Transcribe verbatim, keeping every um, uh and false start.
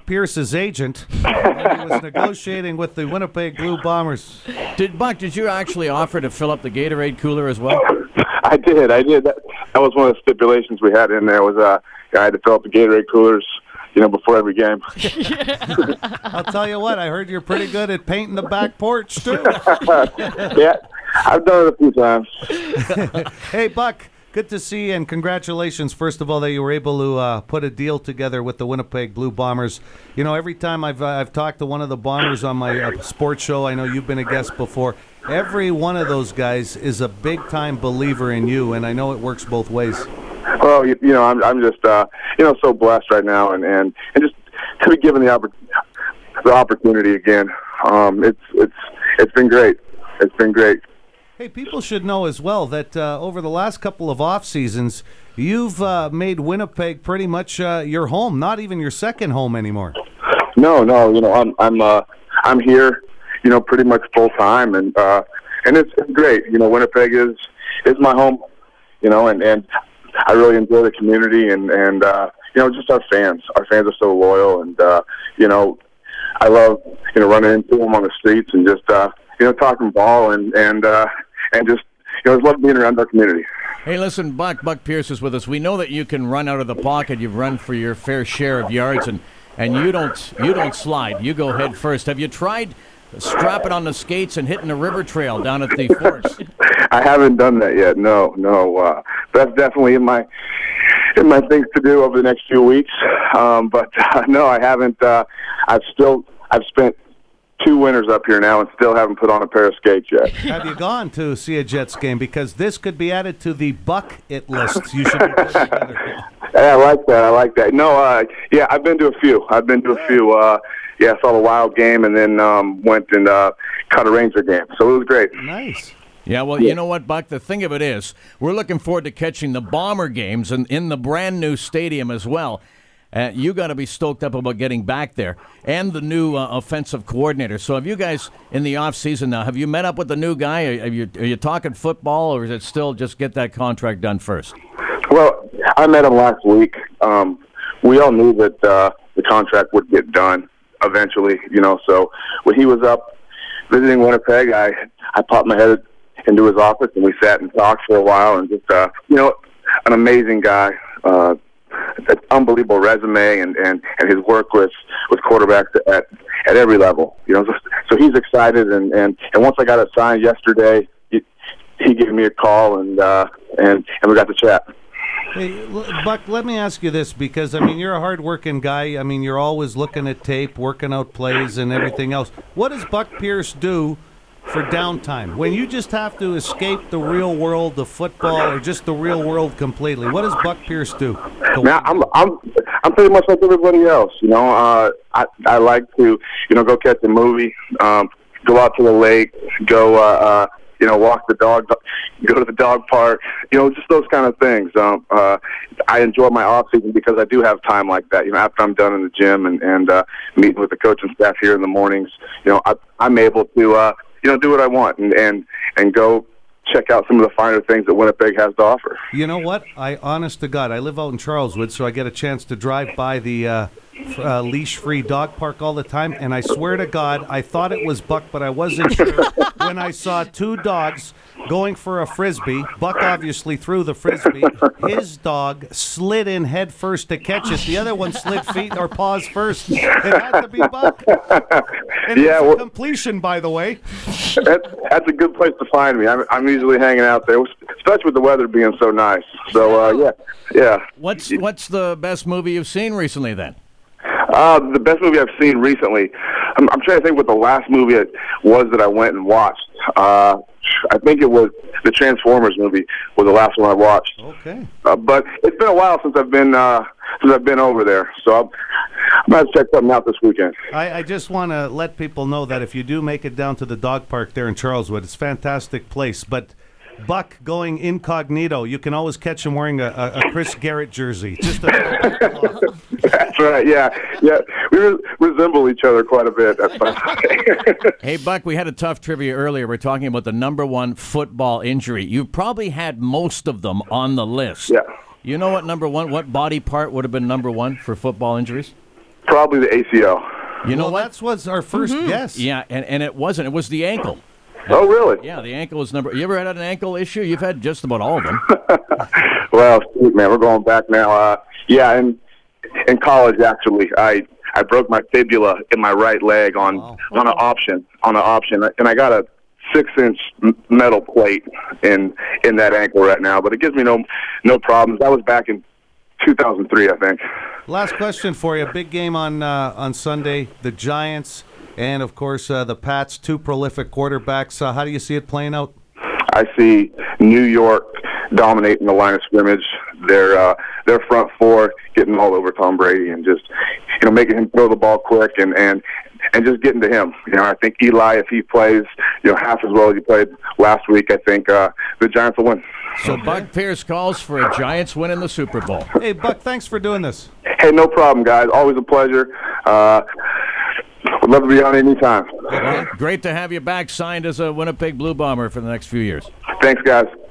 Buck Pierce's agent when he was negotiating with the Winnipeg Blue Bombers. Did Buck? Did you actually offer to fill up the Gatorade cooler as well? I did. I did. That, that was one of the stipulations we had in there. Was uh, I had to fill up the Gatorade coolers, you know, before every game. I'll tell you what. I heard you're pretty good at painting the back porch too. Yeah, I've done it a few times. Hey, Buck. Good to see you, and congratulations, first of all, that you were able to uh, put a deal together with the Winnipeg Blue Bombers. You know, every time I've uh, I've talked to one of the Bombers on my uh, sports show, I know you've been a guest before, every one of those guys is a big-time believer in you, and I know it works both ways. Well, you, you know, I'm I'm just uh, you know so blessed right now, and, and, and just to be given the oppor- the opportunity again. Um, it's it's it's been great. It's been great. Hey, people should know as well that uh, over the last couple of off seasons, you've uh, made Winnipeg pretty much uh, your home, not even your second home anymore. No, no, you know, I'm I'm uh, I'm here, you know, pretty much full time, and uh, and it's, it's great. You know, Winnipeg is is my home, you know, and, and I really enjoy the community, and and uh, you know, just our fans. Our fans are so loyal, and uh, you know, I love you know running into them on the streets and just uh, you know talking ball and and. Uh, And just, you know, I love being around our community. Hey, listen, Buck, Buck Pierce is with us. We know that you can run out of the pocket. You've run for your fair share of yards, and, and you don't you don't slide. You go head first. Have you tried strapping on the skates and hitting the river trail down at the Force? I haven't done that yet. No, no. Uh, that's definitely in my in my things to do over the next few weeks. Um, but uh, no, I haven't. Uh, I've still I've spent two winters up here now and still haven't put on a pair of skates yet. Have you gone to see a Jets game? Because this could be added to the Buck-it list. You should be putting together. Yeah, I like that. I like that. No, uh, yeah, I've been to a few. I've been to a few. Uh, yeah, I saw the Wild game and then um, went and uh, cut a Ranger game. So it was great. Nice. Yeah, well, you know what, Buck? The thing of it is, we're looking forward to catching the Bomber games and in the brand new stadium as well. Uh, you got to be stoked up about getting back there, and the new uh, offensive coordinator. So, have you guys in the off season now? Have you met up with the new guy? Are, are you are you talking football, or is it still just get that contract done first? Well, I met him last week. Um, we all knew that uh, the contract would get done eventually, you know. So when he was up visiting Winnipeg, I I popped my head into his office and we sat and talked for a while, and just uh, you know, an amazing guy. Uh, An unbelievable resume and, and, and his work with, with quarterbacks at at every level. You know, so, so he's excited, and, and, and once I got it signed yesterday, he, he gave me a call and uh, and and we got to chat. Hey, Buck, let me ask you this, because I mean you're a hard-working guy. I mean you're always looking at tape, working out plays, and everything else. What does Buck Pierce do for downtime when you just have to escape the real world of football, or just the real world completely? What does Buck Pierce do? Now, I'm I'm I'm pretty much like everybody else. You know, uh, I I like to you know go catch a movie, um, go out to the lake, go uh, uh, you know walk the dog, go to the dog park. You know, just those kind of things. Um, uh, I enjoy my off season because I do have time like that. You know, after I'm done in the gym and and uh, meeting with the coaching staff here in the mornings, you know, I, I'm able to. Uh, You know, do what I want and, and and go check out some of the finer things that Winnipeg has to offer. You know what? I, honest to God, I live out in Charleswood, so I get a chance to drive by the uh, uh, leash-free dog park all the time, and I swear to God, I thought it was Buck, but I wasn't sure when I saw two dogs going for a Frisbee. Buck obviously threw the Frisbee. His dog slid in head first to catch it. The other one slid feet or paws first. It had to be Buck. And yeah, it's a well, completion, by the way. That's, that's a good place to find me. I'm, I'm usually hanging out there, especially with the weather being so nice. So, uh, yeah, yeah. What's what's the best movie you've seen recently, then? Uh, the best movie I've seen recently, I'm, I'm trying to think what the last movie it was that I went and watched. Uh, I think it was the Transformers movie was the last one I watched. Okay. Uh, but it's been a while since I've been uh, since I've been over there, so I'm, I'm going to check something out this weekend. I, I just want to let people know that if you do make it down to the dog park there in Charleswood, it's a fantastic place. But Buck going incognito, you can always catch him wearing a, a, a Chris Garrett jersey. Just a That's right. Yeah, yeah. We re- resemble each other quite a bit. That's fine. Hey, Buck, we had a tough trivia earlier. We're talking about the number one football injury. You've probably had most of them on the list. Yeah. You know what number one? What body part would have been number one for football injuries? Probably the A C L. You know well, what? that was our 1st guess. Yeah, and, and it wasn't. It was the ankle. Oh, really? Yeah, the ankle is number. You ever had an ankle issue? You've had just about all of them. Well, shoot, man, we're going back now. Uh, yeah, and in college, actually, I I broke my fibula in my right leg on Wow. on an option on an option, and I got a six-inch m- metal plate in in that ankle right now. But it gives me no no problems. That was back in two thousand three, I think. Last question for you. Big game on uh, on Sunday. The Giants and, of course, uh, the Pats, two prolific quarterbacks. Uh, how do you see it playing out? I see New York dominating the line of scrimmage. Their uh, their front four getting all over Tom Brady and just you know making him throw the ball quick and and and just getting to him. You know, I think Eli, if he plays you know half as well as he played last week, I think uh, the Giants will win. So Buck Pierce calls for a Giants win in the Super Bowl. Hey, Buck, thanks for doing this. Hey, no problem, guys. Always a pleasure. Uh, would love to be on anytime. Well, great to have you back, signed as a Winnipeg Blue Bomber for the next few years. Thanks, guys.